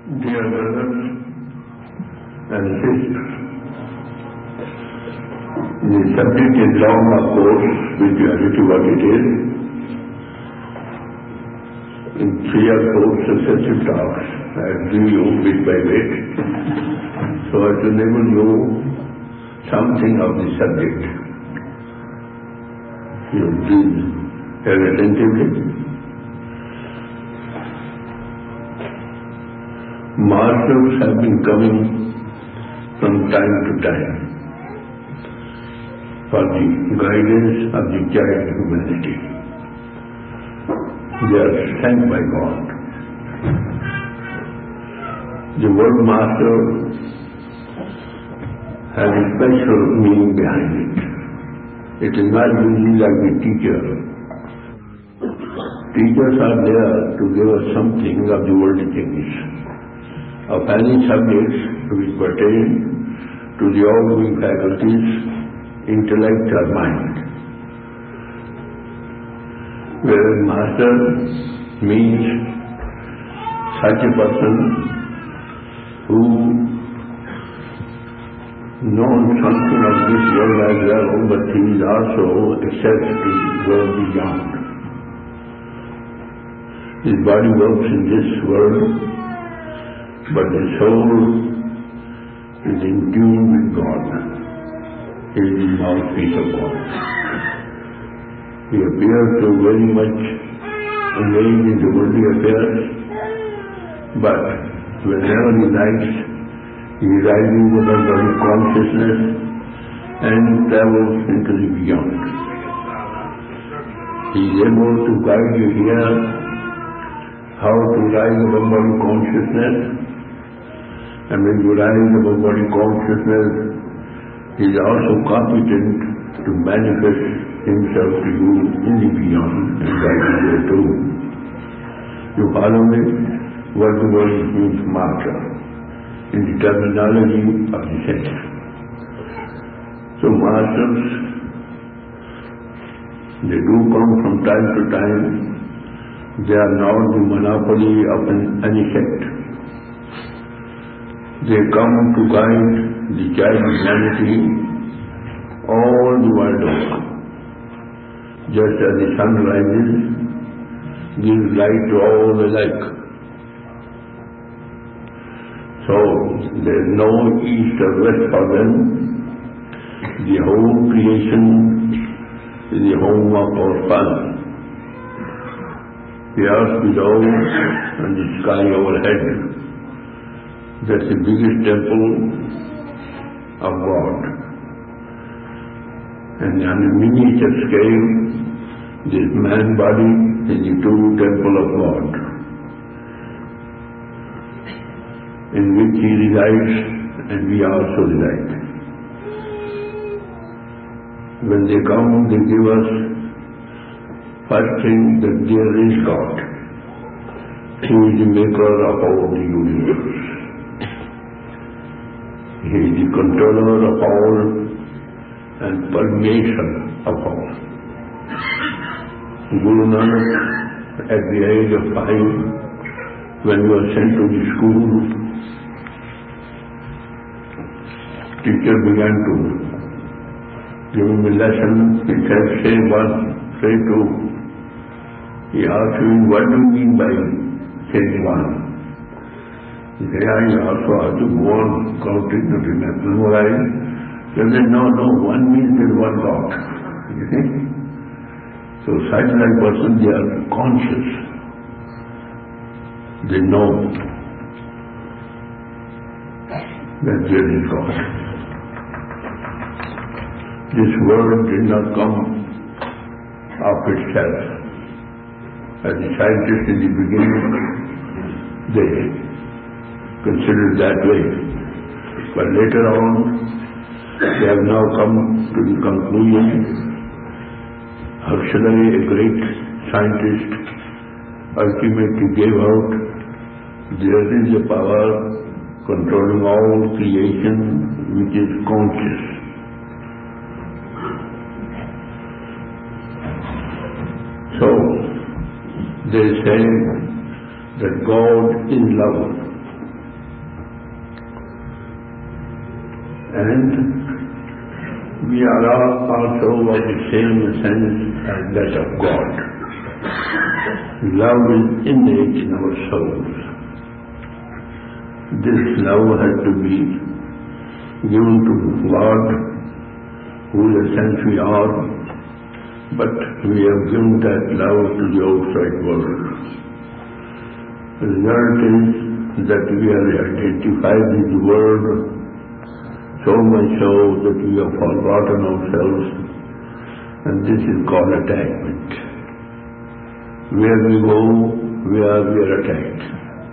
Dear brothers and sisters, the subject is long, of course, which you have to what it is. In 3 or 4 successive talks, I will give you bit by bit, so as to enable you something of the subject. You please hear attentively. Masters have been coming from time to time for the guidance of the child humanity. They are sent by God. The word master has a special meaning behind it. It is not usually like the teacher. Teachers are there to give us something of the worldly things, of any subjects which pertain to the all-knowing faculties, intellect or mind. Whereas master means such a person who knows something of this world as well, but he is also accepted to go beyond. His body works in this world, but the soul is in tune with God. He is the mouthpiece of God. He appears to very much engaged in the worldly affairs, but whenever he likes, he rises above body consciousness and travels into the beyond. He is able to guide you here how to rise above body consciousness. And when you rise above body consciousness, he is also competent to manifest himself to you in the beyond and guide you there too. You follow me? What the word means master in the terminology of the sense. So masters, they do come from time to time. They are not the monopoly of any sect. They come to guide the child humanity all the world over. Just as the sun rises, gives light to all alike. So there is no east or west for them. The whole creation is the home of our Father. The earth below and the sky overhead. That's the biggest temple of God. And on a miniature scale, this man body is the true temple of God, in which he resides and we also reside. When they come, they give us first thing that there is God, who is the maker of all the universe. He is the controller of all and permeation of all. Guru Nanak, at the age of 5, when he was sent to the school, teacher began to give him a lesson. He said, say 1, say 2. He asked him, what do you mean by saying 1? He said, I also have to go on counting to memorize. He said, no, 1 means there is one God. You see? So such like person, they are conscious. They know that there is God. This world did not come of itself. As the scientists in the beginning, they considered that way. But later on, they have now come to the conclusion. Huxley, a great scientist, ultimately gave out, there is a power controlling all creation which is conscious. So, they say that God is love. And we are all also of the same essence as that of God. Love is innate in our souls. This love has to be given to God, whose essence we are, but we have given that love to the outside world. The result is that we are identified with the world so much so that we have forgotten ourselves, and this is called attachment. Where we go, we are attacked.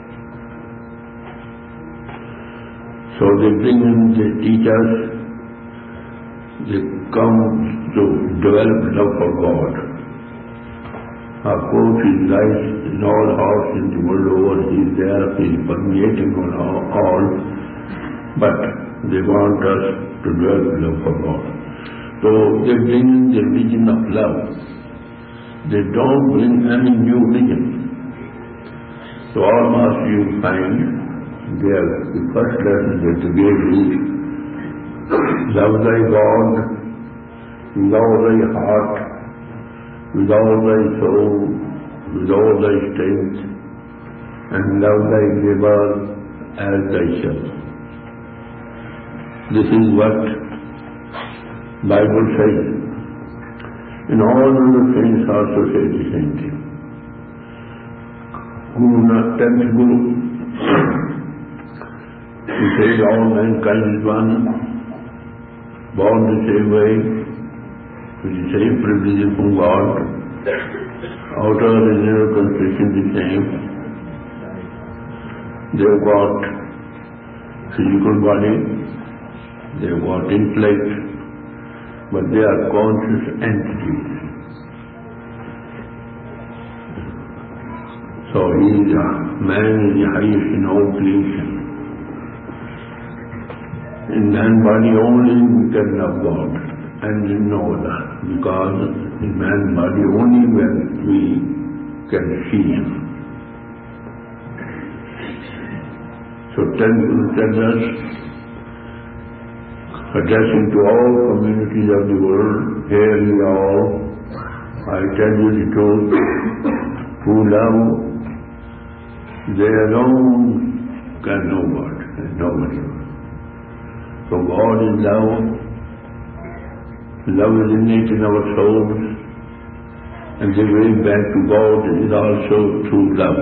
So they bring in, they teach us, they come to develop love for God. Of course, He lies in all hearts in the world over, He is there, He is permeating on all, but they want us to develop love for God. So they bring in the religion of love. They don't bring any new religion. So almost you find there, the first lesson that they gave is, love thy God with all thy heart, with all thy soul, with all thy strength, and love thy neighbor as thyself. This is what Bible says. In all other things also say the same thing. Guru Tenth Guru, he says all mankind is one, born the same way, with the same privileges from God, outer and inner constitution the same. They've got physical body, they've got intellect, but they are conscious entities. So man is the highest in all creation. In man's body only we can love God and know that, because in man's body only when we can see Him. So Guru tells us, addressing to all communities of the world, hear ye all, I tell you the truth, who love, they alone can know God, and nobody. So God is love, love is innate in our souls, and the way back to God is also through love.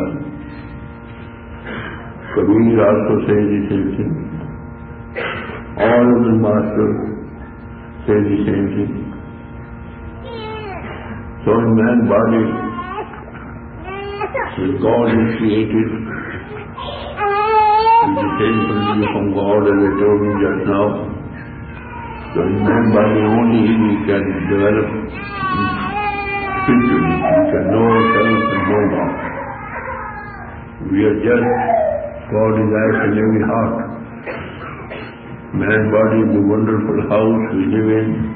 Kabir also says the same thing. All of the masters say the same thing. So in man's body, when God is created, with the same principle from God as I told you just now, so in man's body only we can develop spiritually, we can know ourselves and know God. We are just, God resides in every heart. Man's body is a wonderful house we live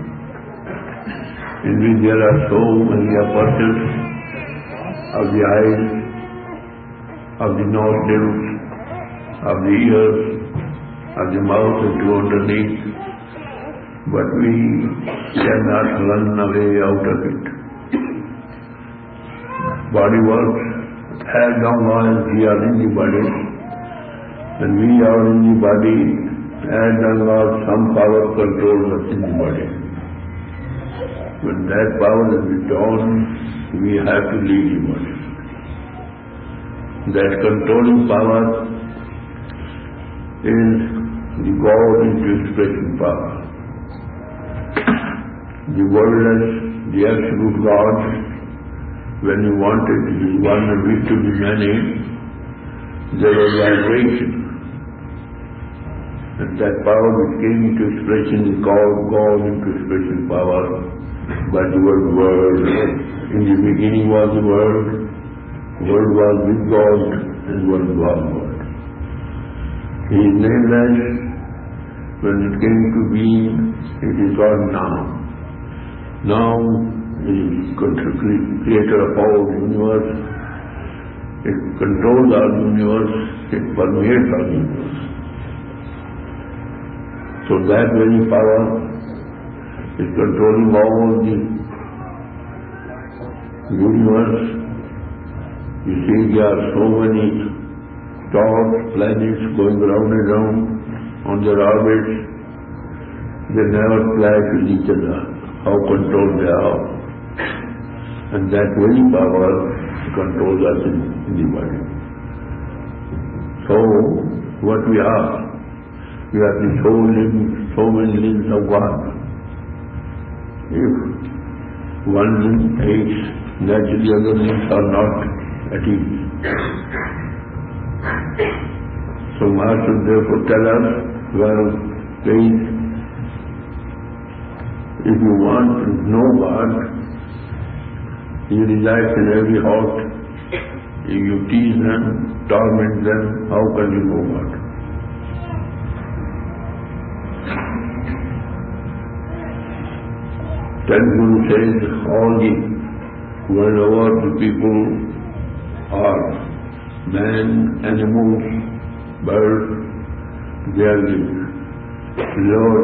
in which there are so many apertures of the eyes, of the nostrils, of the ears, of the mouth and to underneath, but we cannot run away out of it. Body works as long as we are in the body, and we are in the body as long as some power controls us in the body. When that power is withdrawn, we have to leave the body. That controlling power is the God into expression power. The worldless, the absolute God, when He wanted His one and wish to be many, there was vibration. And that power which came into expression is called God into expression power by the word world. In the beginning was the world was with God, and world was God. He is nameless. When it came to being, it is called now. Now He is creator of all the universe. It controls our universe. It permeates our universe. So that very power is controlling all the universe. You see, there are so many stars, planets going round and round on their orbits. They never clash with each other. How controlled they are. And that very power controls us in the body. So, what we are the so many limbs of God. If one limb aches, naturally other limbs are not at ease. So Master therefore tell us, well, please, if you want to know God, you resides in every heart. If you tease them, torment them, how can you know God? Then Guru says, whenever the people are man, animals, birds, they are the lower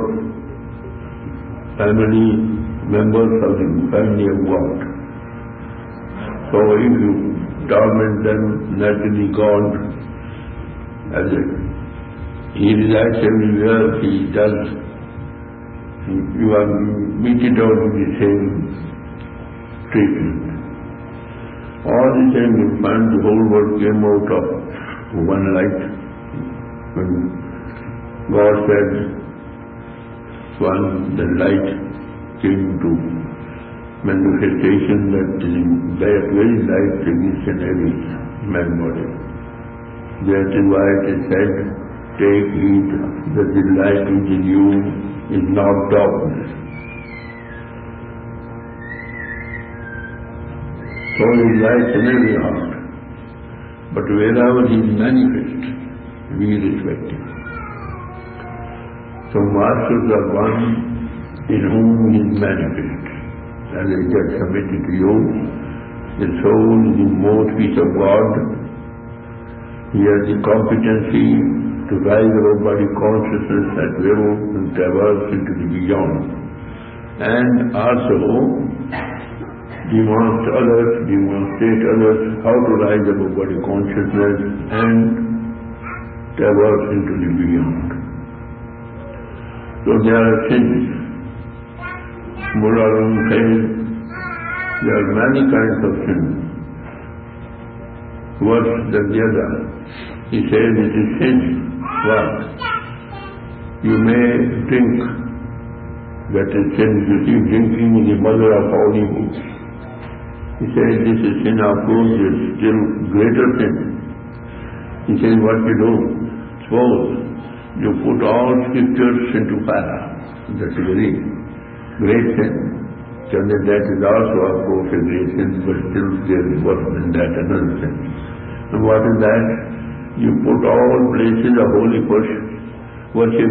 family members of the family of God. So if you torment them, naturally God, as He resides everywhere, He does. You are meted out with the same treatment. All the same you find the whole world came out of one light. When God said, the light came to manifestation that that very light brings in every man body. That is why it is said, take heed that the light which is you is not darkness. So He lies in every heart. But wherever He is manifest, we respect Him. So Masters are one in whom He is manifest. As I just submitted to you, the soul is the mouthpiece of God. He has the competency to rise above body consciousness at will and traverse into the beyond. And also demonstrate others how to rise above body consciousness and traverse into the beyond. So there are sins. Murarun says there are many kinds of sins, worse than the other. He says it is sin. What? You may think that is sin. You see, drinking is the mother of all evils. He says this is sin. Of course, it is still greater sin. He says what you do. Suppose you put all scriptures into fire. That is very great sin. So that is also of course a great sin, but still there is worse than that, another sin. And what is that? You put all places of holy worship,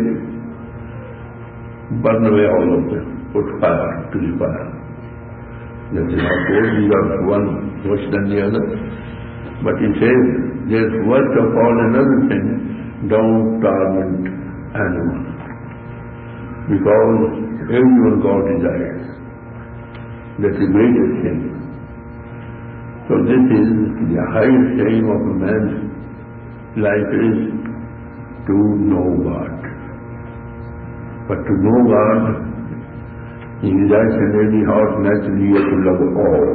burn away all of them, put fire to the fire. That is of course these are one worse than the other. But he says there is worst of all another sin, don't torment animals. Because everyone God desires. That's the greatest sin. So this is the highest aim of a man's life is to know God. But to know God, He resides in every heart, naturally you have to love all.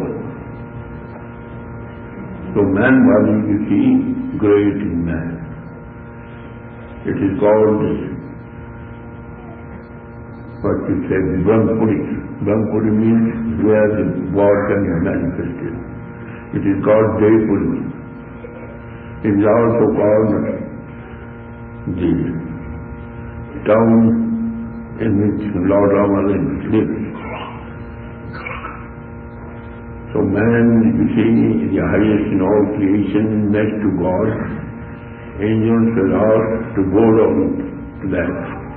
So man body, you see, great in man. It is called what you say, Brahmapuri. Brahmapuri means where the God can be manifested. It is called Jayapuri. It is also called the town in which Lord Ramanujan lives. So man, you see, is the highest in all creation, next to God. Angels are asked to go down to that.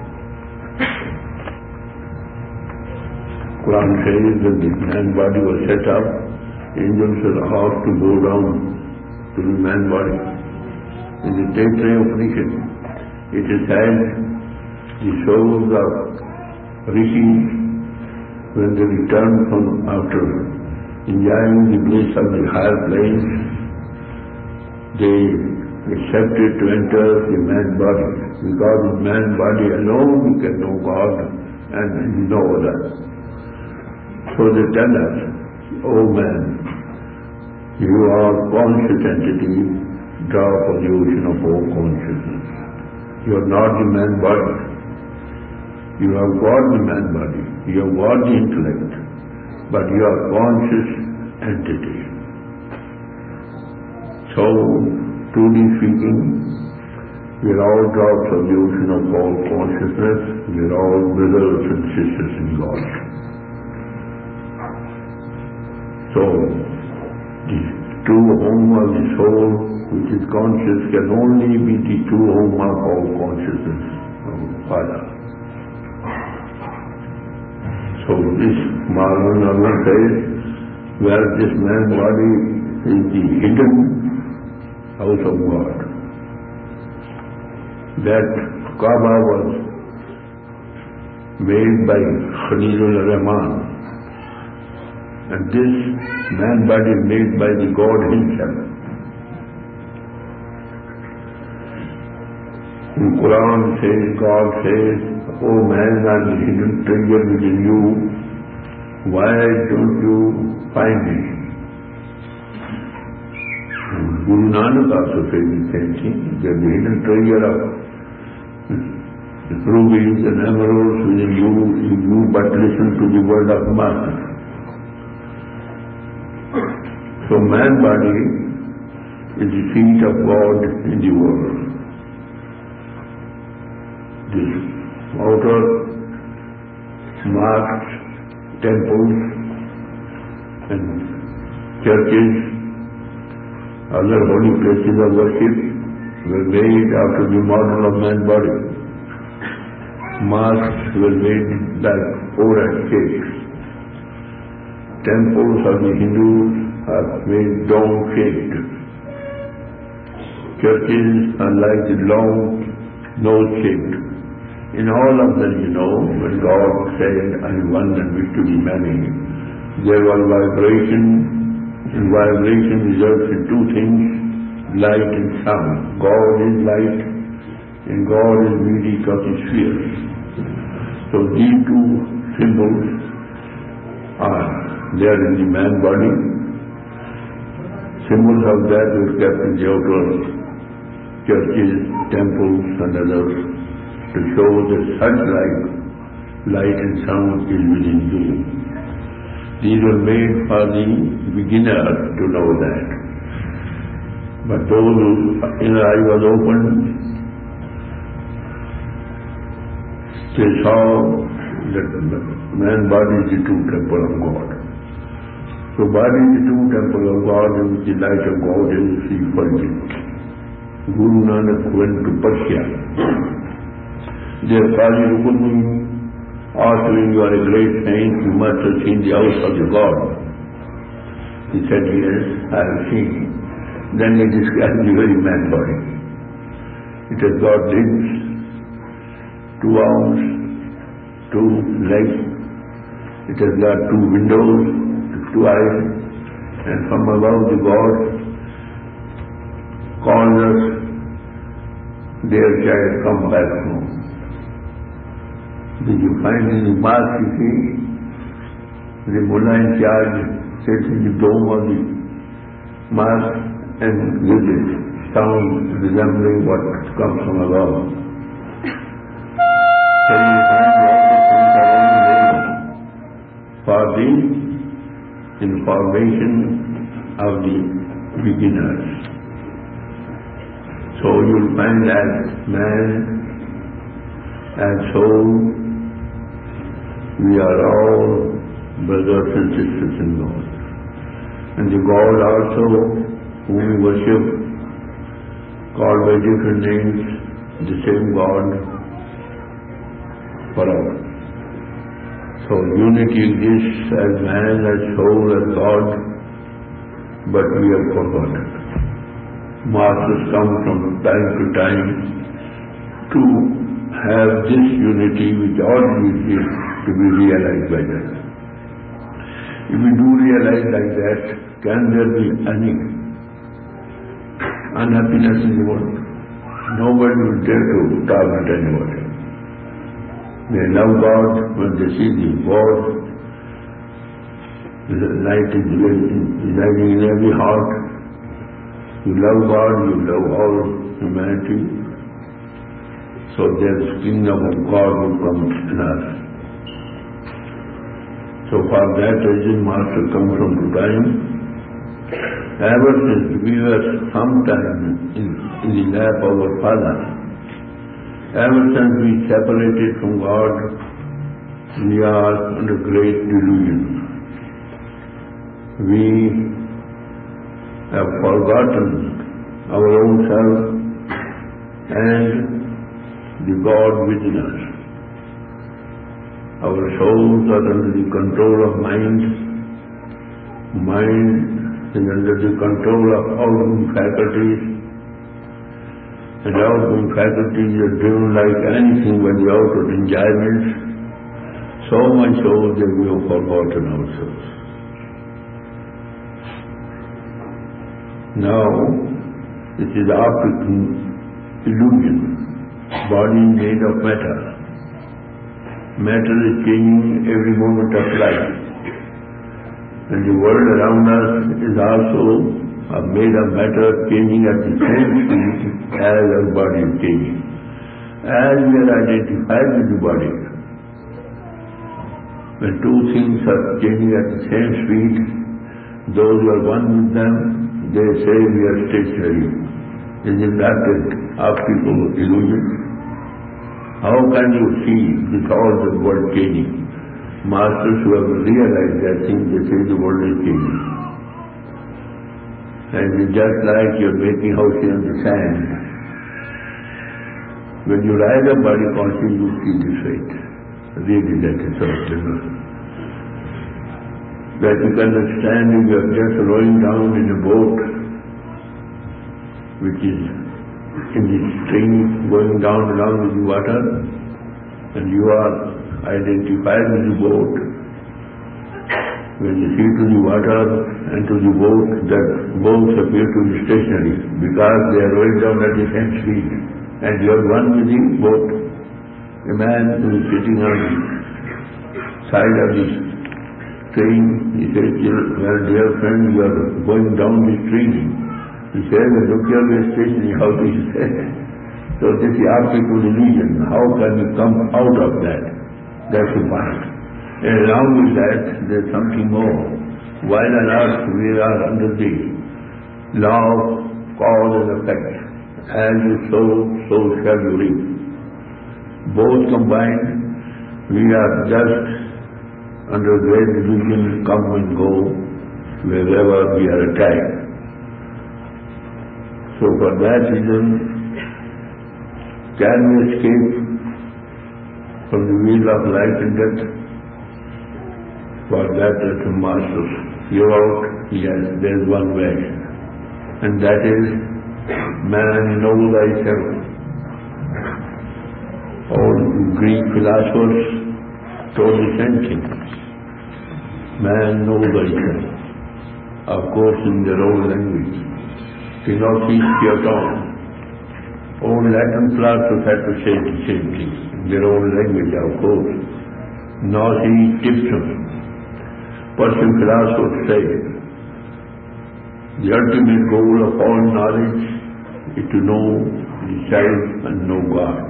Quran says that the man body was set up, angels are asked to go down to the man body. In the Taittiriya Upanishad, it is said The souls of rishis, when they return from after enjoying the bliss of the higher place, they accepted to enter the man body. Because in man body alone you can know God and no other. So they tell us, "Oh man, you are conscious entity, draw for the ocean of all consciousness. You are not the man body. You have got the man body. You have got the intellect, but you are conscious entity." So, truly speaking, we are all drops of the ocean of all consciousness. We are all brothers and sisters in God. So, the true home of the soul, which is conscious, can only be the true home of all consciousness, of Father. So this Maharanama says, where this man body is the hidden house of God. That Kaaba was made by Khalilur Rahman, and this man body is made by the God himself. In Quran says, God says, "Oh man, I'm the hidden treasure within you. Why don't you find me?" And Guru Nanak also says the same thing. There's the hidden treasure of rubies and emeralds within you if you but listen to the word of Master. So man body is the seat of God in the world. This outer mosques, temples and churches, other holy places of worship were made after the model of man body. Mosques were made like overhead shapes. Temples of the Hindus are made dome-shaped. Churches are like the long nose-shaped. In all of them, when God said, "I am one and wish to be many," there was vibration, and vibration results in two things, light and sound. God is light, and God is music of the spheres. So these two symbols are there in the man body. Symbols of that were kept in the outer churches, temples and others, to show that such light and sound is within you. These were made for the beginner to know that. But those whose eye was opened, they saw that man body is the true temple of God. So body is the true temple of God, in which the light of God is effulgent. Guru Nanak went to Persia. There Kazi Rukun asked him, "You are a great saint, you must have seen the house of the God." He said, "Yes, I have seen." Then he described the very man body. It has got limbs, 2 arms, 2 legs. It has got 2 windows, 2 eyes, and from above the God calls us, "Dear child, come back home." Did you find in the mosque, you see, the mullah in charge sits in the dome of the mosque and gives it sound resembling what comes from above. So you find lots of things are only made for the information of the beginners. So you'll find that man and soul, we are all brothers and sisters in God. And the God also, whom we worship, called by different names, the same God for all. So unity exists as man, as soul, as God, but we have forgotten. Masters come from time to time to have this unity which all is to be realized by that. If we do realize like that, can there be any unhappiness in the world? Nobody will dare to torment anybody. They love God when they see the God. The light is residing in every heart. You love God, you love all humanity. So there's kingdom of God will come in us. So for that reason, Master comes from the time. Ever since we were sometime in the lap of our Father, ever since we separated from God, we are under great delusion. We have forgotten our own self and the God within us. Our souls are under the control of mind. Mind is under the control of outgoing faculties. And outgoing faculties are driven like anything by the outward enjoyments. So much so that we have forgotten ourselves. Now, this is optical illusion. Body is made of matter. Matter is changing every moment of life. And the world around us is also made of matter, changing at the same speed as our body is changing. As we are identified with the body, when two things are changing at the same speed, those who are one with them, they say we are stationary. Isn't that an optical illusion? How can you see with all the world changing? Masters who have realized that thing, they say the world is changing. And it's just like you're making houses on the sand. When you ride a body conscious, you see this weight. Really, that is something. That you can understand if you are just rowing down in a boat, which is in the stream going down along with the water, and you are identified with the boat. When you see to the water and to the boat, that boats appear to be stationary because they are rowing down at the same speed, and you are one with the boat. A man who is sitting on the side of the stream, he says, "Well, dear friend, you are going down the stream." He says, "Look here, we are stationary." How do you say? So this is optical illusion. How can we come out of that? That's the point. And along with that, there's something more. While on earth we are under the law of cause and effect. As you sow, so shall you reap. Both combined, we are just under great illusion, come and go wherever we are attacked. So for that reason, can we escape from the wheel of life and death? For that, the Masters give out, yes, there is one way, and that is, man, know thyself. All Greek philosophers told the same thing. Man, know thyself. Of course, in their own language. Thinokis Theoton. All Latin philosophers had to say the same thing. In their own language, of course. Gnosis Dipsum. Persian philosophers say, the ultimate goal of all knowledge is to know the self and know God.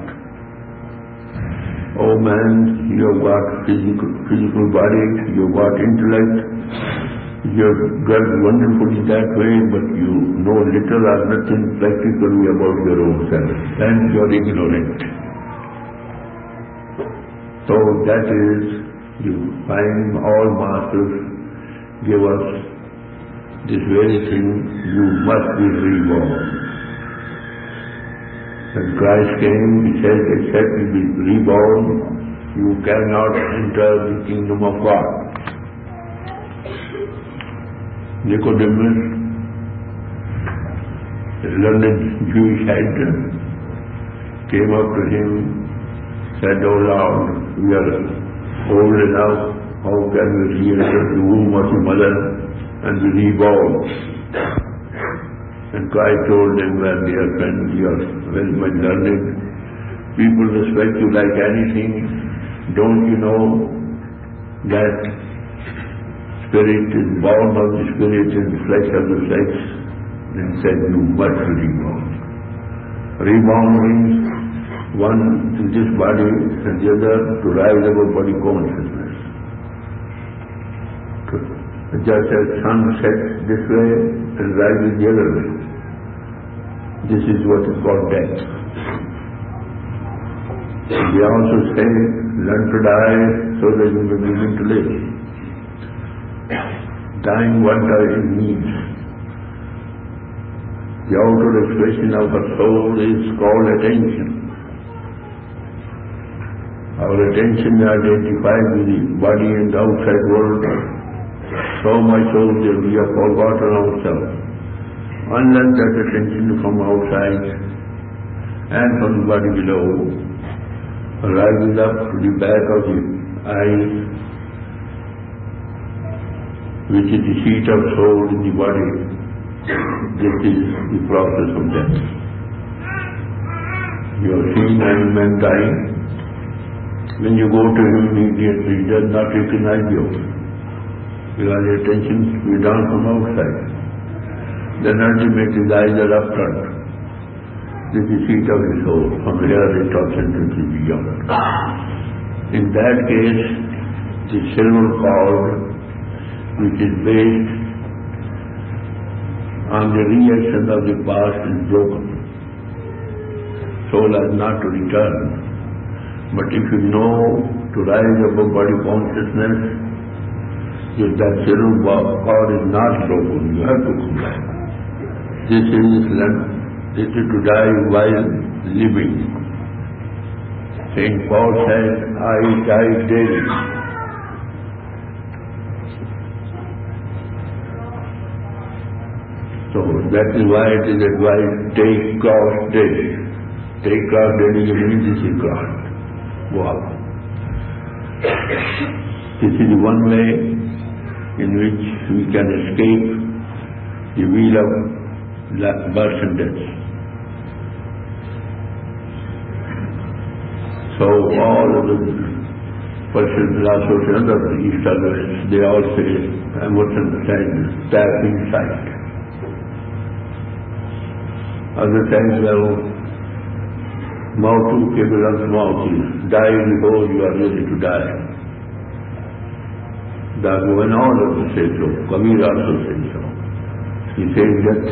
Oh man, you have got physical body, you have got intellect, you have got wonderful in that way, but you know little or nothing practically about your own self, and you are ignorant. So that is, you find all masters give us this very thing, you must be reborn. When Christ came, He said, except you be reborn, you cannot enter the kingdom of God. Nicodemus, a learned Jewish elder, came up to Him said, "Oh Lord, we are old enough, how can we re-enter the womb of the mother and be reborn?" And Christ told them, "Well, dear friend, you are very much learned. People respect you like anything. Don't you know that spirit is born of the spirit and flesh of the flesh?" Then he said, "You must be reborn." Reborn means one in this body and the other to rise above body consciousness. Just as sun sets this way and rises the other way. This is what is called death. We also say, learn to die so that you may begin to live. Dying what dying means. The outward expression of our soul is called attention. Our attention is identified with the body and the outside world so much so that we have forgotten ourselves. Unless that attention from outside and from the body below rises up to the back of the eyes, which is the seat of soul in the body, this is the process of death. You have seen any man dying. When you go to him immediately, he does not recognize you, because the attention is down from outside. Then ultimately the eyes are upturned. This is the seat of the soul. From here it talks into the beyond. In that case, the silver cord, which is based on the reaction of the past, is broken. Soul has not to return. But if you know to rise above body consciousness, if that silver cord is not broken, you have to come back. This is to die while living. Saint Paul said, "I die daily." So that is why it is advised, take cross daily. Take cross daily means this is cross. Walk. This is one way in which we can escape the wheel of birth and death. So all of the Persian philosophers and other East and West, they all say, emotion tap inside. Other times, well, mautu ke bilang mauti, die before you are ready to die. Dago and all of them say so. Kabir also says so. He says that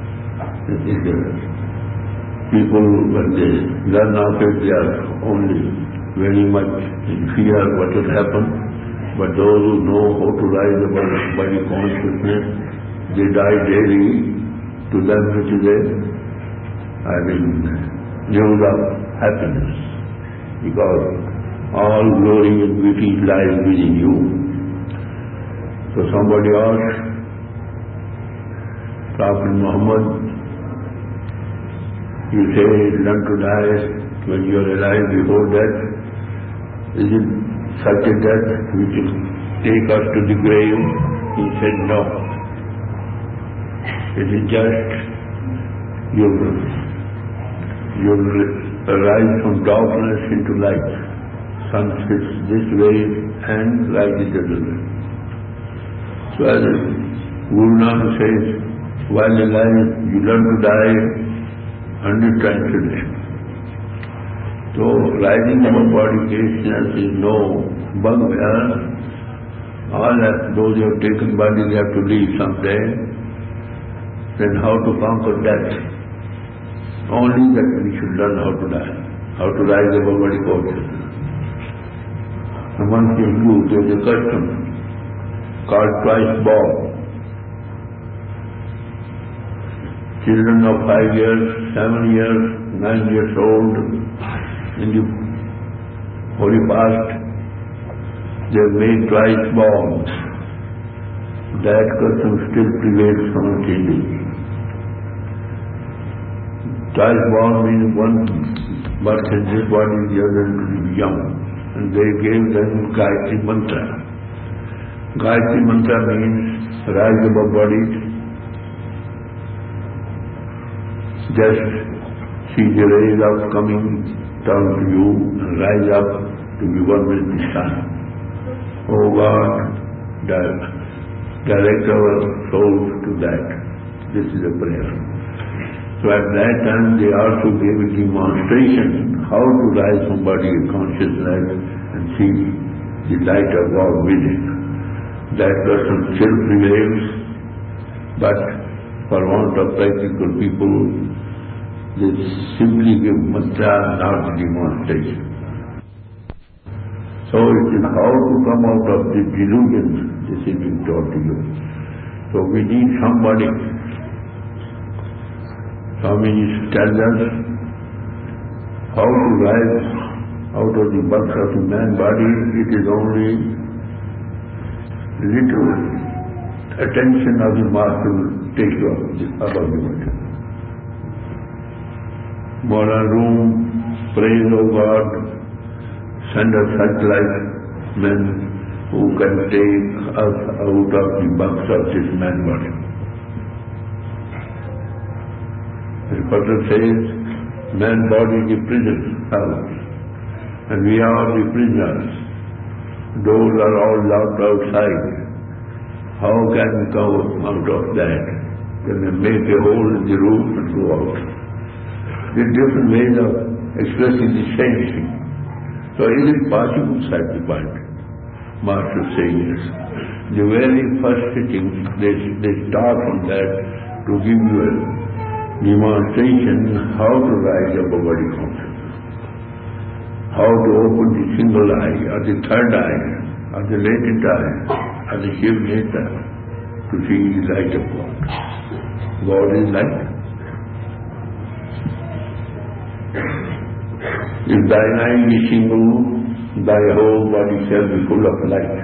people, when they learn of it, they are only very much in fear what will happen. But those who know how to rise above body consciousness, they die daily. To them it is news of happiness. Because all glory and beauty lies within you. So somebody asked Prophet Muhammad, you say learn to die when you are alive before death. Is it such a death which will take us to the grave? He said no. It is just you will rise from darkness into light. Sun sits this way and rises the other way. So as Guru Nanak says, while alive you learn to die 100 times a day. So rising above body consciousness is no bugbear. All those who have taken body, they have to leave someday. Then how to conquer death? Only that we should learn how to die, how to rise above body consciousness. Amongst you, there is a custom called twice born. Children of 5 years, 7 years, 9 years old, in the holy past, they have made twice born. That custom still prevails from until. Twice born means one birth in this body, the other will be young. And they gave them Gayatri Mantra. Gayatri Mantra means rise above body. Just see the rays of coming down to you and rise up to be one with the sun. Oh God, direct our souls to that. This is a prayer. So at that time they also gave a demonstration how to rise from body consciousness and see the light of God within. That person still prevails, but for want of practical people, they simply give mantra, not demonstration. So it is how to come out of the delusions, this is being taught to you. So we need somebody. Swami tells us how to rise out of the bulk of the man body. It is only little attention of the master will take you above the matter. Moral room, praise of God, send us such like men who can take us out of the bulk of this man body. The Buddha says, man body is a prison house, and we are the prisoners. Those are all locked outside. How can we come out of that? Can we make a hole in the roof and go out? There are different ways of expressing the same thing. So is it possible, sacrifice? Master saying this. The very first sitting, they start from that to give you a demonstration how to rise above body consciousness, how to open the single eye, or the third eye, or the latent eye, or the Shiv Neta, to see the light of God. God is light. If thine eye is single, thy whole body shall be full of light.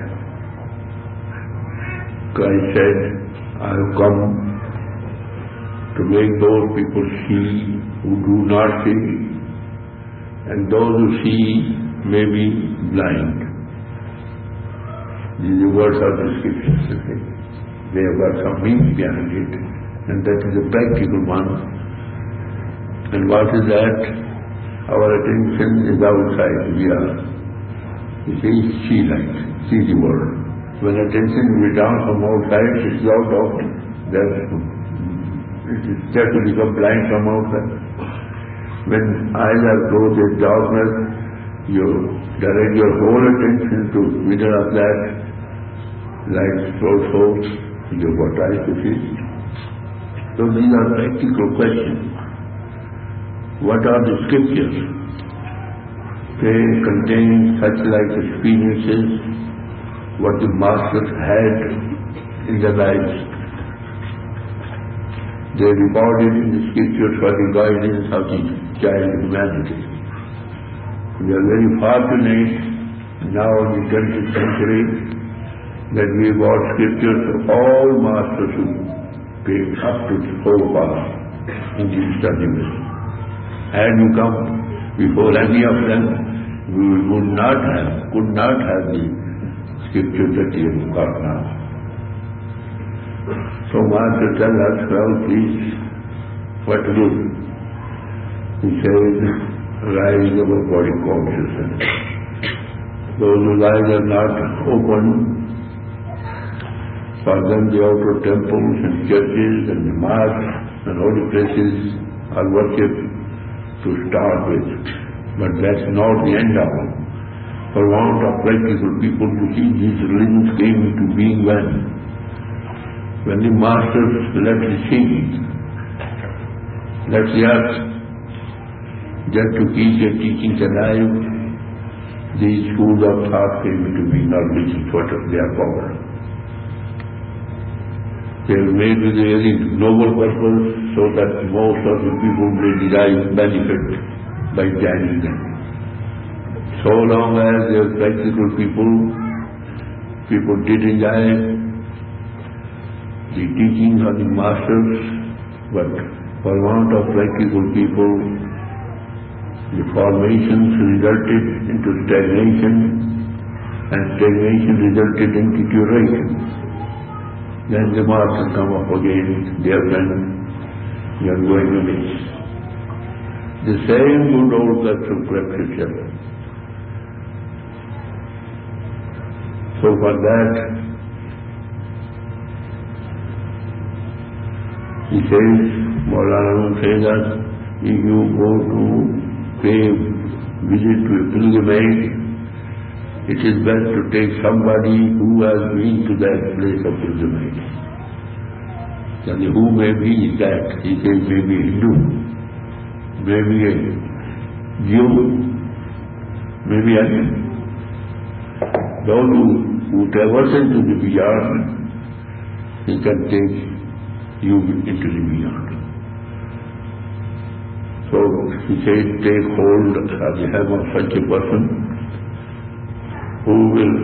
Christ said, I have come to make those people see who do not see, and those who see may be blind. These are words of the scriptures. They have got some meaning behind it, and that is a practical one. And what is that? Our attention is outside. We are, you see light, see the world. When attention is down from outside, it is out of that. It is there to become blind from outside. When eyes are closed in darkness, you direct your whole attention to middle of that light flows out, you have got eyes to see. So these are practical questions. What are the scriptures? They contain such like experiences, what the masters had in their lives. They recorded in the scriptures for the guidance of the child humanity. We are very fortunate now in the 20th century that we have got scriptures of all masters who came up to so far in the Eastern Hemisphere. Had you come before any of them, we could not have the scriptures that you have got now. So Master tells us, well, please, what to do? He says, rise above body consciousness. Those whose eyes are not open, for them the outer temples and churches and the mosques and holy places are worshipped to start with. But that's not the end of it. For want of practical people to see these religions came into being when the masters left the sea, left the earth, just to keep their teachings alive, these schools of thought came into being, or which is what they are called. They are made with a very noble purpose so that most of the people may derive benefit by joining them. So long as they are practical people did enjoy the teachings of the masters, but for want of practical people, The formations resulted into stagnation, and stagnation resulted in deterioration. Then the master come up again, dear friend, you are going to miss. The same good old cultural practitioner. So for that, he says, Maulana says that if you go to pay visit to a pilgrimage, it is best to take somebody who has been to that place of pilgrimage. And who may be that? He says maybe Hindu, maybe a Jew, maybe anyone. Those who traverse into the beyond, he can take you into the beyond. So he said, take hold of the hem of such a person who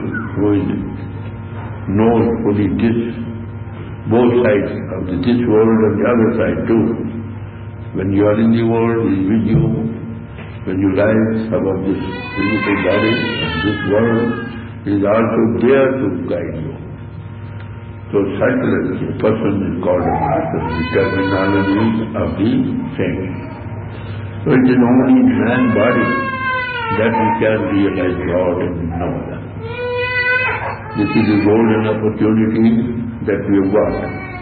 knows fully both sides of this world and the other side too. When you are in the world, he is with you. When you rise above this physical body and this world, he is also there to guide you. So such a person is called a master, the terminology of the saint. So it is only in man's body that we can realize God and know that. This is a golden opportunity that we have got.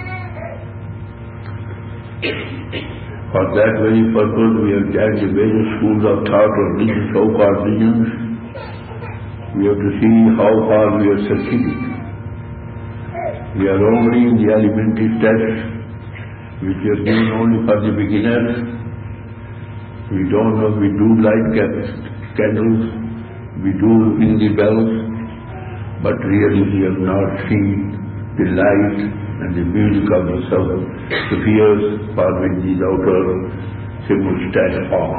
For that very purpose, we have joined the various schools of thought or religion, so-called religions. We have to see how far we have succeeded. We are only in the elementary steps, which are given only for the beginners. We don't know, we do light candles, we do ring the bells, but really we have not seen the light and the music of the spheres for which these outer symbols stand for.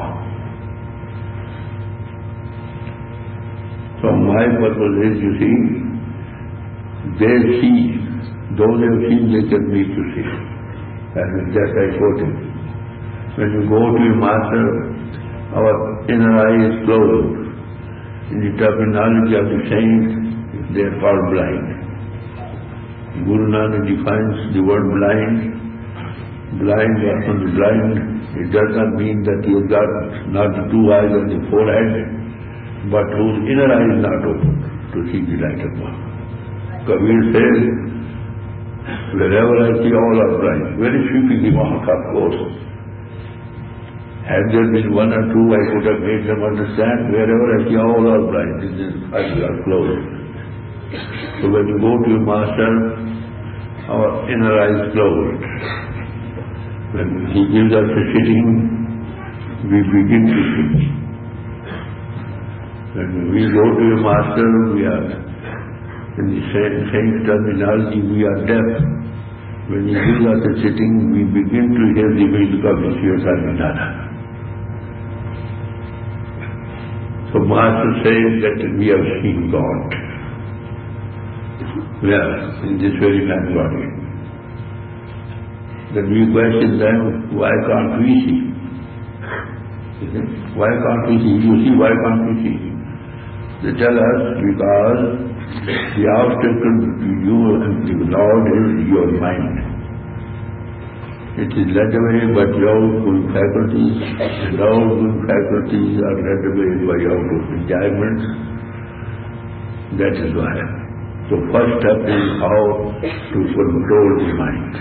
So my purpose is, you see, they see, those who have seen, they can make you see. And just I quoted. When you go to a master, our inner eye is closed. In the terminology of the saints, they are called blind. Guru Nanak defines the word blind. Blind, often the blind, it does not mean that he has got not the two eyes on the forehead, but whose inner eye is not open to see the light of God. Kabir says, wherever I see all are blind. Very sweeping remark, of course. Had there been one or two, I could have made them understand. Wherever I see all are blind, his eyes are closed. So when you go to a master, our inner eye is closed. When he gives us a sitting, we begin to sit. When we go to a master, we are, in the same terminology, we are deaf. When he gives us a sitting, we begin to hear the music of the Sri Sarvinada. So Master says that we have seen God. Well, in this very man body. Then we question them, why can't we see? Why can't we see? You see, why can't we see? They tell us because the obstacle between you and the Lord is your mind. It is led away by your good faculties, and all good faculties are led away by your good enjoyments. That is why. So first step is how to control the mind.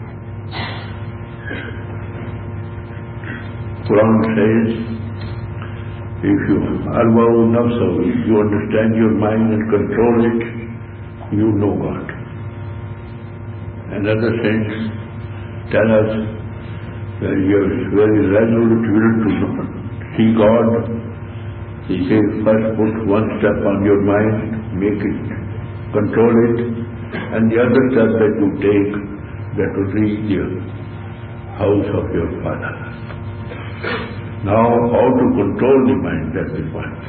Quran says, if you allow nafsahu, if you understand your mind and control it, you know God. And other saints tell us that you have very resolute will to see God. He says, first put one step on your mind, make it, control it, and the other step that you take, that will reach the house of your Father. Now, how to control the mind, that's the point.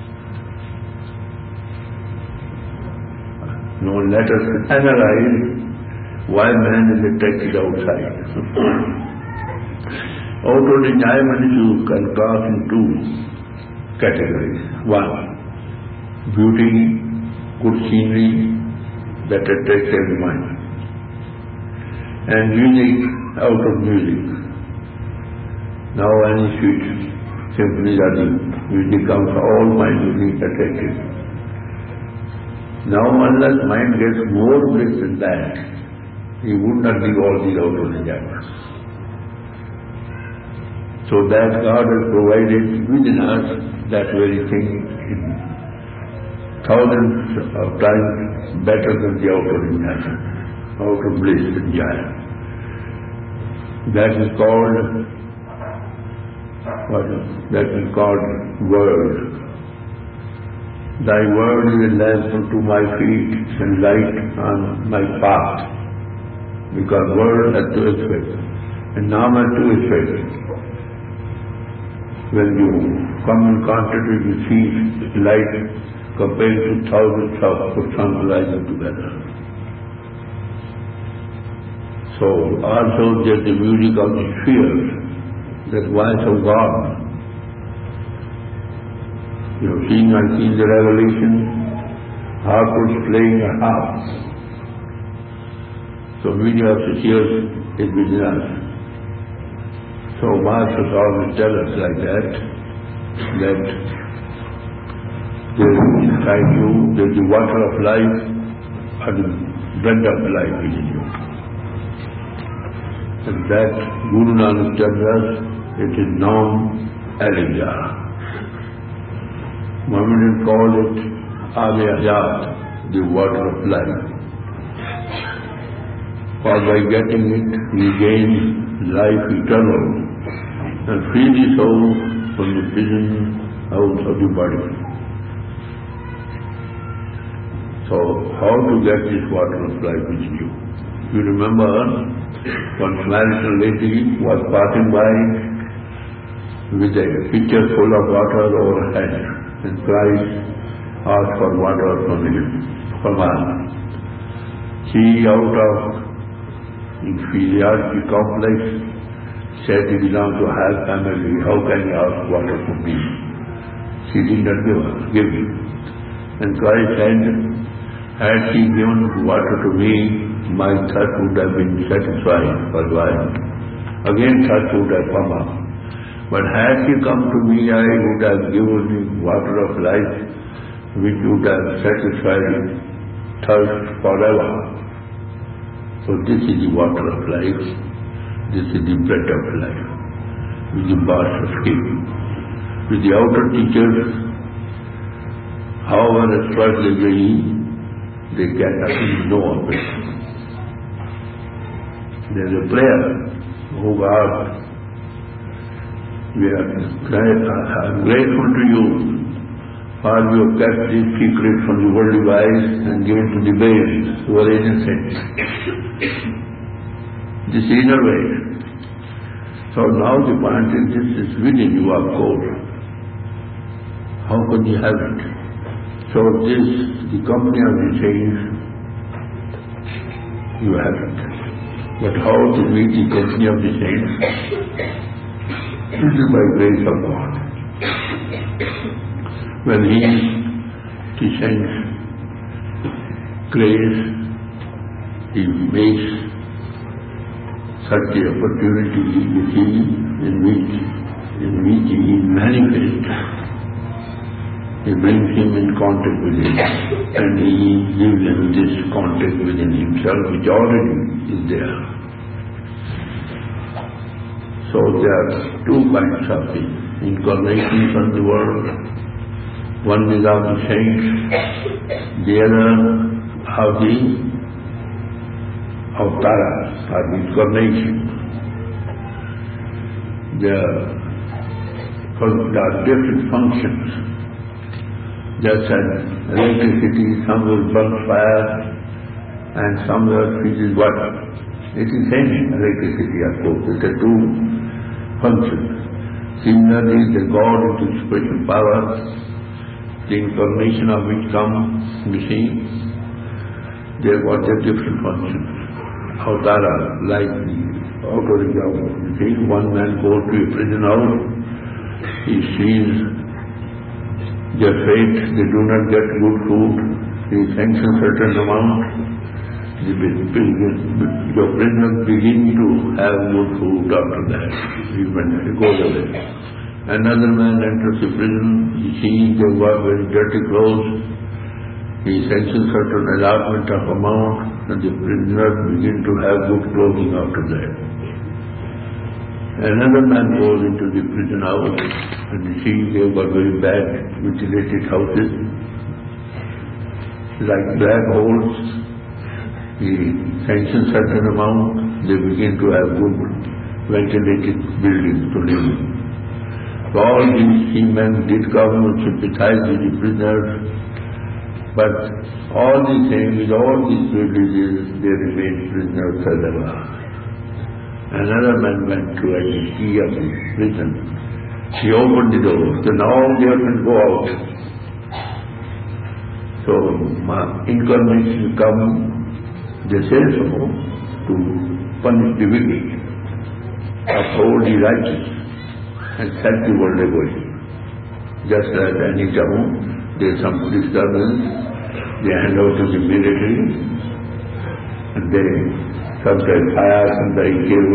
Now, let us analyze why man is attracted outside. Outward enjoyment you can class in two categories. One, beauty, good scenery that attracts every mind. And music, out of music. Now any sweet symphonies are the music comes, all mind will be attractive. Now unless mind gets more bliss than that, he would not give all these outward enjoyments. So that God has provided within us that very thing in thousands of times better than the outward enjoyment, outer bliss and joy. That is called word. Thy word is a lamp unto my feet and light on my path. Because word has two aspects, and naam has two aspects. When you come in contact with the sea light compared to thousands of suns rising together. So also there's the music of the spheres, that voice of God. You have seen the Revelation, harp is playing a harp. So music of the spheres is within us. So Masters always tell us like that there is inside you, there is the water of life and the bread of life within you. And that Guru Nanak tells us, it is Naam Aliyah. Mohammedan call it Ab-e-Hayat, the water of life. For by getting it, we gain life eternal and free the soul from the prison house of the body. So, how to get this water of life within you? You remember one Samaritan lady was passing by with a pitcher full of water over her head, and Christ asked for water from her. She, out of inferiority complex, said, "You belong to a high family, how can you ask water from me?" She did not give him. And Christ said, "Had she given water to me, my thirst would have been satisfied for a while. Again thirst would have come up. But had she come to me, I would have given you water of life, which would have satisfied thirst forever." So this is the water of life, this is the bread of life, with the bars of skin. With the outer teachers, however expert they be, they get nothing to know of it. There is a prayer, "Oh God, I'm grateful to you for you have kept this secret from the worldly wise and given to the babes who are innocent." This inner way. So now the point is, this is within you, of course. How can you have it? So this, the company of the saints, you have it. But how to meet the company of the saints? This is by grace of God. When He descends grace, He makes such an opportunity in which He manifests. He brings him in contact with him, and He gives him this contact within himself, which already is there. So there are two kinds of incarnations on the world. One is of the saints, the other of the avtaras, or the incarnations. There are different functions. Just as electricity, some will burn fire and some will freeze water. It is same electricity, of course. It has two functions. Similarly, the God with His special power, the incarnation of which comes machine, they have got their different functions. Avtara, like the out of the job. You see, one man goes to a prison house, he sees their fate, they do not get good food, he sanctions certain amount, the prisoners begin to have good food after that. He goes away. Another man enters the prison, he sees they wear very dirty clothes, he sanctions certain allotment of amount, and the prisoners begin to have good clothing after that. Another man goes into the prison house and he sees they were very bad, mutilated houses, like black holes. He sanctions certain amount, they begin to have good ventilated buildings to live in. So all these seamen did come and sympathize with the prisoners, but all the same, with all these privileges, they remained prisoners forever. Another man went to a key of the prison. He opened the door, so now they can go out. So incarnations come, they say so, to punish the wicked, uphold the righteous, and set the world going. Just as any town, there is some disturbance, they hand over to the military, and they sometimes fire, sometimes kill.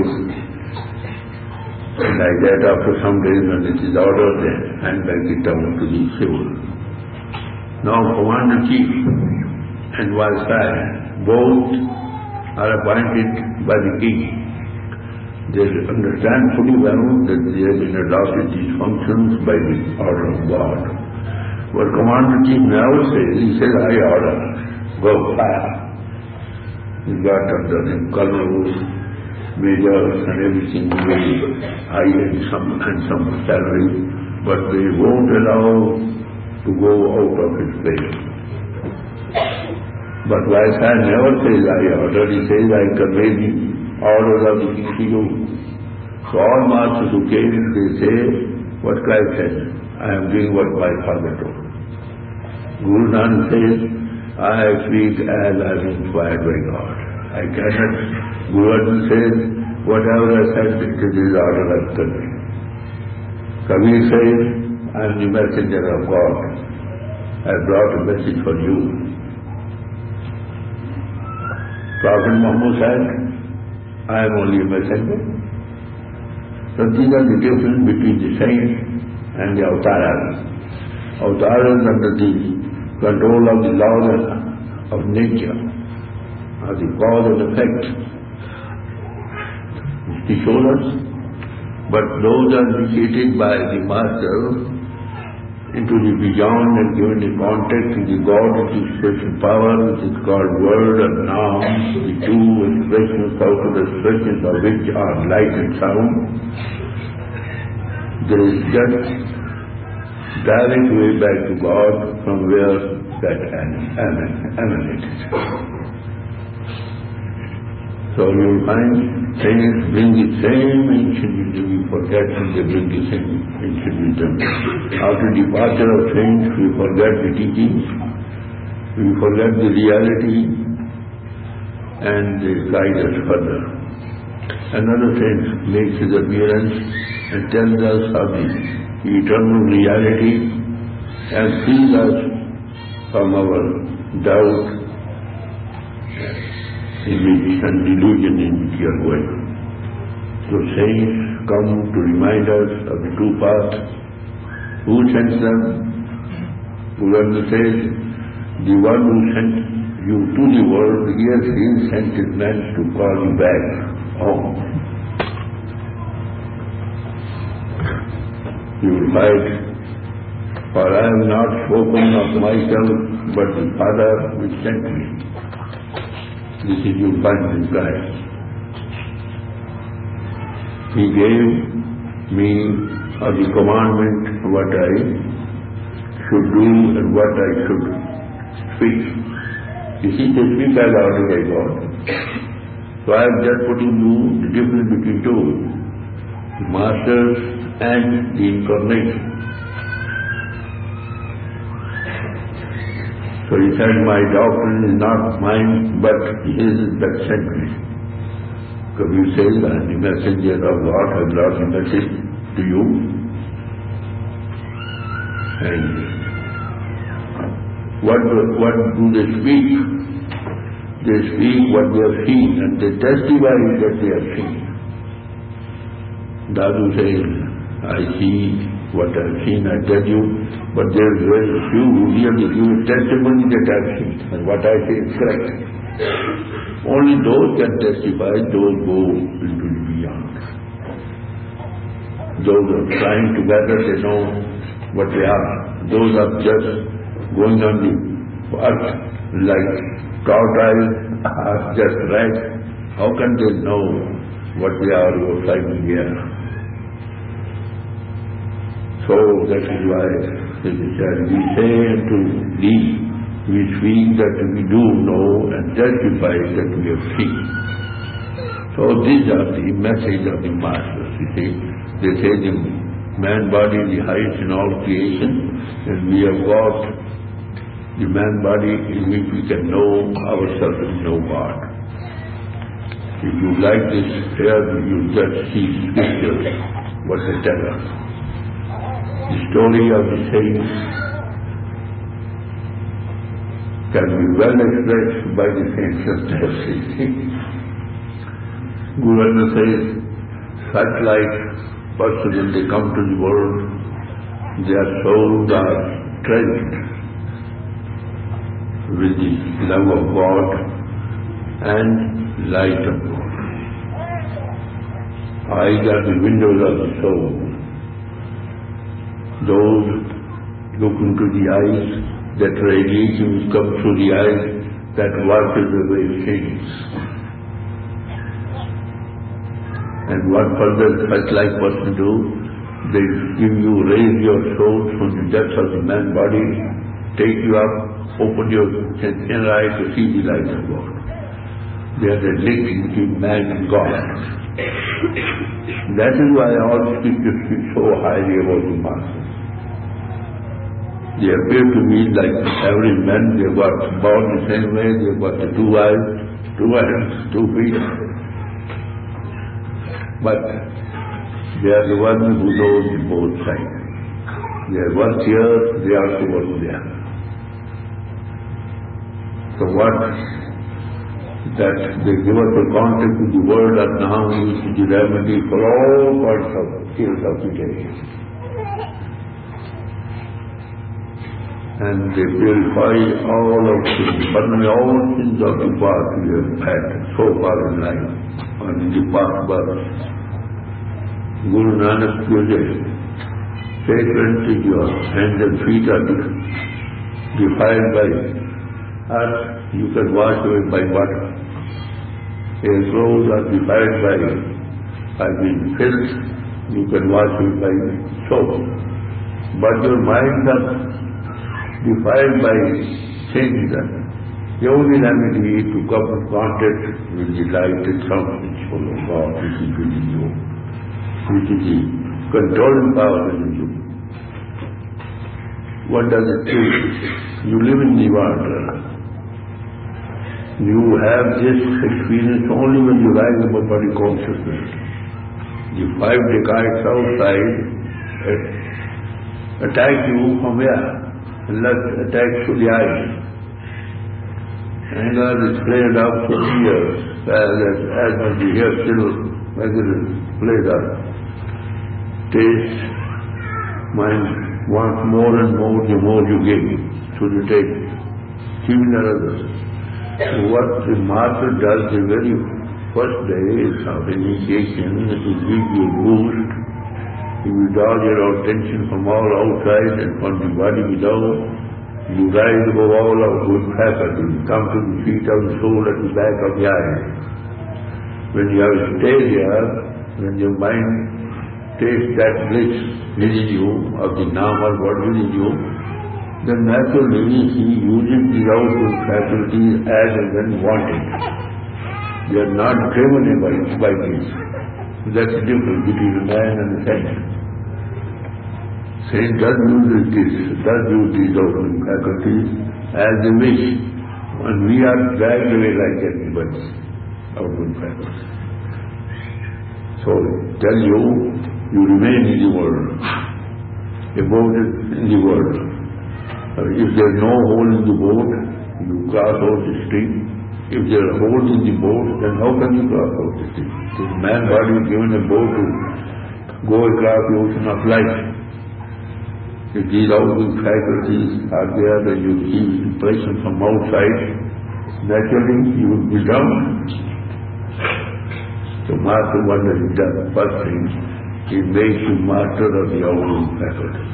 Like that, after some days when it is ordered, they hand back the town to the civil. Now Commander-Chief and Viceroy, both are appointed by the king. They understand fully well that they have been adopted these functions by the order of God. But Commander-Chief never says, he says, I order, go fire. He got under him colonels, majors and everything very high and some salary, but they won't allow to go out of his place. But Viceroy never says, I order, he says, I convey the orders of the king to you. So all masters who came, they say, what Christ said, I am doing what my father told. Guru Nanak says, I speak as I am inspired by God. I cannot. Guru Arjan says, whatever I said, it is his order of convey. Kabir says, I am the messenger of God. I brought a message for you. Prophet Muhammad said, I am only a messenger. So these are the difference between the saints and the avataras. Avataras under the control of the laws of nature, of the cause and effect, he showed us. But those are initiated by the master into the beyond and given a contact to the God of the expression power, which is called word and noun, the two expressions out of the expressions of which are light and sound. There is just direct way back to God from where that emanated. So you will find saints bring the same ancient wisdom, we forget and they bring the same ancient wisdom. After departure of saints, we forget the teachings, we forget the reality, and they guide us further. Another saint makes his appearance and tells us of the eternal reality and frees us from our doubt and delusion in which we are going. So saints come to remind us of the true path. Who sends them? Whoever says, the one who sent you to the world, yes, he sent his man to call you back home. You will find, for I have not spoken of myself, but the Father which sent me. This is you find in Christ. He gave me the commandment what I should do and what I should speak. You see, they speak as ordered by God. So I am just putting you the difference between two, the masters and the incarnation. So he said, my doctrine is not mine, but his that sent me. Kabir says, the messenger of God has brought a message to you. And what do they speak? They speak what they have seen, and they testify that they have seen. Dadu says, I see what I have seen, I tell you, but there is very few who really give testimony that I have seen, and what I say is correct. Only those can testify, those go into the beyond. Those are flying together, they know what they are. Those are just going on the earth like tortoise are just rats. How can they know what they are who are flying here? So that is why it is said, we say unto thee, we speak that we do know and testify that we have seen. So these are the message of the Masters, you see. They say the man body is the highest in all creation, and we have got the man body in which we can know ourselves and know God. If you like this here, you just see scriptures, what they tell us. The story of the saints can be well expressed by the saints of Tafsir. Guru Arjan says, such like person when they come to the world, their souls are trenched with the love of God and light of God. Eyes are the windows of the soul. Those look into the eyes, that radiation which comes through the eyes, that washes away sins. And what further such like person do? They give you, raise your soul from the depths of the man body, take you up, open your inner eye to see the light of God. They are the link between man and God. That is why all scriptures speak so highly about the Masters. They appear to me like average men. They got born the same way. They got the two eyes, two hands, 2 feet. But they are the ones who know the both sides. They are once here, they are also once there. So what that they give us a contact with the world are now used to the remedy for all parts of ills of the day. And they purify all of sins, burn all sins of the past we have had so far in life, or in the past birth. Guru Nanak says, sacred is your hands and feet are defiled by earth, you can wash away by water. Your clothes are defiled by filth, you can wash away by soap. But your minds are defiled by sins. The only remedy is to come in contact with the light and substance of God which is within you, which is the controlling power within you. What does it do? You live in the water. You have this experience only when you rise above body consciousness. The 5 decades outside attack you from where? Lust attacks to the eyes. Anger is played out to ears, as much the ear still as it is played out. Taste, mind wants more and more the more you give to the taste, even others. What the Master does the very first day of initiation is to give you a boost. You withdraw your attention from all outside and from the body without. You rise above all of good faculties, come to the feet of the soul at the back of the eye. When you have stayed here, when your mind tastes that bliss within you, of the normal word within you, then naturally he uses the outward faculties as and when wanted. They are not driven by this. That's the difference between the man and the saint. Saint does use these outward faculties as they wish, and we are dragged away like animals, outward faculties. So tell you, you remain in the world. A boat is in the world. If there is no hole in the boat, you cross over the stream. If there are holes in the boat, then how can you cross over the stream? So the man body is given a boat to go across the ocean of life. If these outgoing faculties are there, then you receive impression from outside, naturally you will be drowned. So master what has he done? First thing, he makes you master of the outgoing faculties.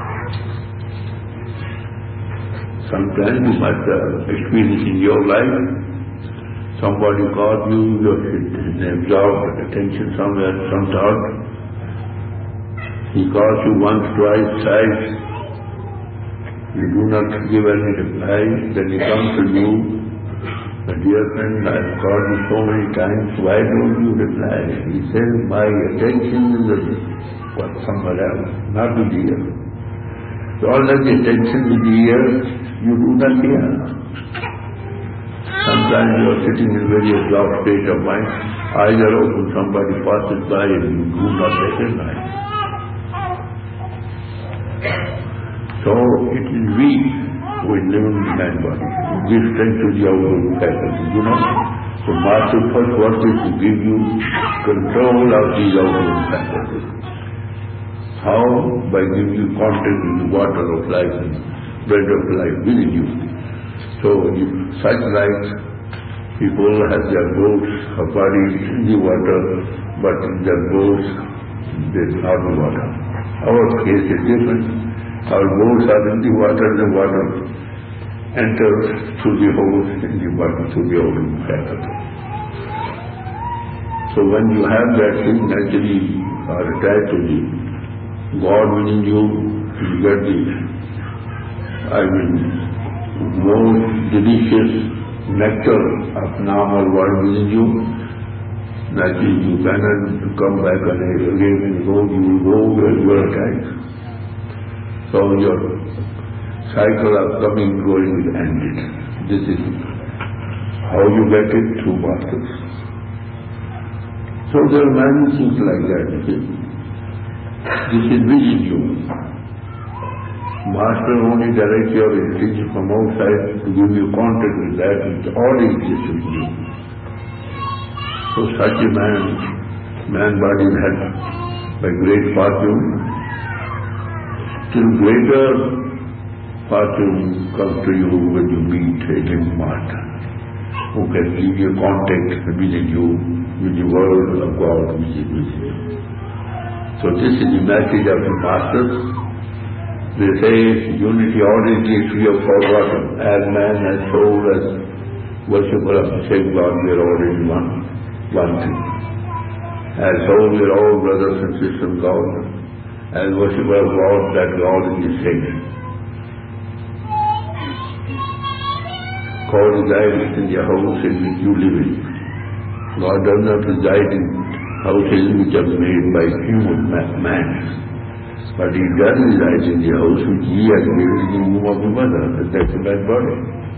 Sometimes you must experience in your life, somebody called you, you're absorbed attention somewhere, some thought. He calls you once, twice, thrice. You do not give any reply. Then he comes to you. My dear friend, I have called you so many times. Why don't you reply? He says, my attention is somewhere else, not with the ear. So all that attention with the ear, you do not hear. Sometimes you are sitting in a very absorbed state of mind. Eyes are open, somebody passes by and you do not recognize. So it is we who live in the man body. We give strength to the outgoing faculties, So master first work is to give you control of these outgoing faculties. How? By giving you contact with the water of life and bread of life within you. So such like people have their boats or bodies in the water, but in their boats there is not the water. Our case is different. Our boats are in the water enters through the holes in the water, through the outgoing faculty. So when you have that thing, naturally you are attached to the God within you, you get the, most delicious nectar of normal world within you. Naturally you cannot come back again and go, you will go where you are attached. So your cycle of coming and going is ended. This is how you get it through masters. So there are many things like that. This is within you. Master only directs your attention from outside to give you contact with that which already exists with you. So such a man body is had by great fortune. Still greater fortune comes to you when you meet a living master who can give you contact within you with the world of God which is within you. So this is the message of the masters. They say unity already is we have forgotten. As man, as soul, as worshipper of the same God, we are already one thing. As soul, we are all brothers and sisters of God. As worshipper of God, that God is the same. God resides in the house in which you live in. God does not reside in houses which are made by human man. But He does reside in the house which He has made in the womb of the mother. That's the man body.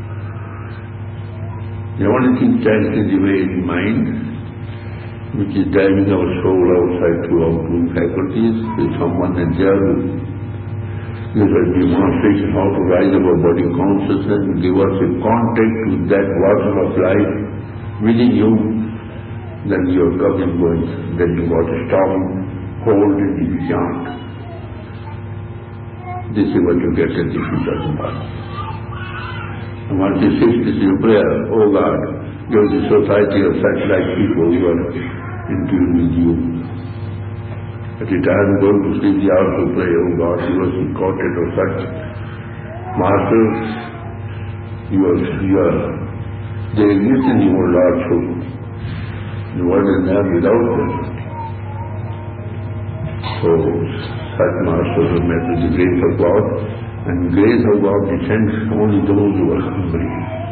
The only thing stands in the way is mind, which is driving our soul outside through our two faculties. With someone and the other. This is a demonstration how to rise above body consciousness and give us a contact with that water of life within you. Then you are coming going. Then you got a strong hold in the beyond. This is what you get at the feet of the Master. And once you sit, this is your prayer. Oh God, you are the society of such like people who are in tune with you. At the time you go to sleep, you have to pray, oh God, you are in contact of such masters. They exist in your Lordship. The world is there without them. So, such masters are met with the grace of God, and the grace of God descends only those who are hungry.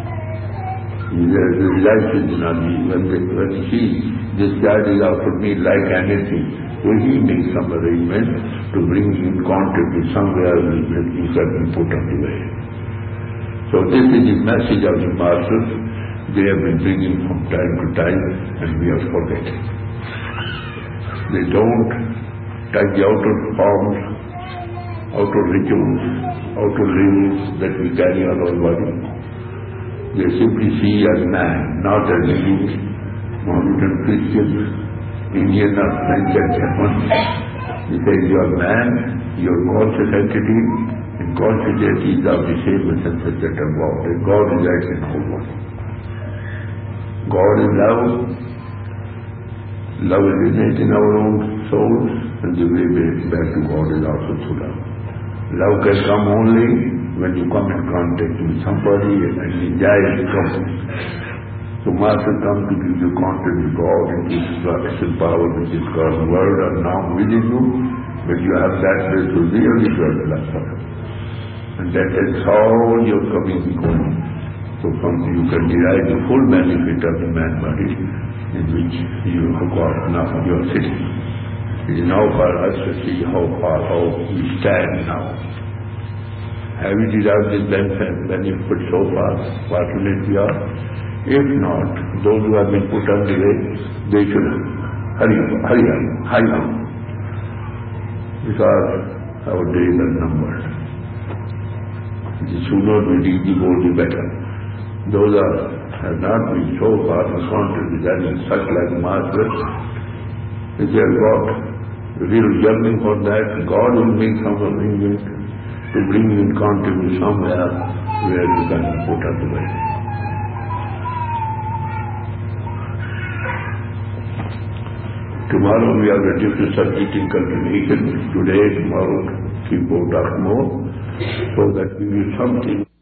The life is not when he sees this God is offered me like anything, will he make some arrangement to bring you in contact with somewhere that you can be put on the way. So this is the message of the masters. They have been bringing from time to time, and we are forgetting. They don't touch the outer forms, outer rituals, outer labels that we carry on our body. They simply see as man, not as a Hindu, Mohammedan, Christian, Indian or French and German. He says you are man, you are conscious entity, and conscious entities are the same essence that are God. And God resides in all body. God is love. Love is innate in our own souls, and the way back to God is also through love. Love can come only when you come in contact with somebody and desire comes. So Master comes to give you contact with God and His action power, which is called Word, are now within you. When you have that, this will really God love for you. And that is all your coming is going. So from you can derive the full benefit of the man body in which you have got now you are sitting. It is now for us to see how we stand now. Have we derived this benefit so far? Fortunate we are. If not, those who have been put on the way, they should hurry up. Because our days are numbered. The sooner we reach the goal, the better. Those have not been so far in contact with that in such like Master, if they have got a real yearning for that, God will make some arrangement to bring you in contact with somewhere where you can put up the way. Tomorrow we are ready to subject in continuation. Today, tomorrow, 3-4 talk more, so that we will something.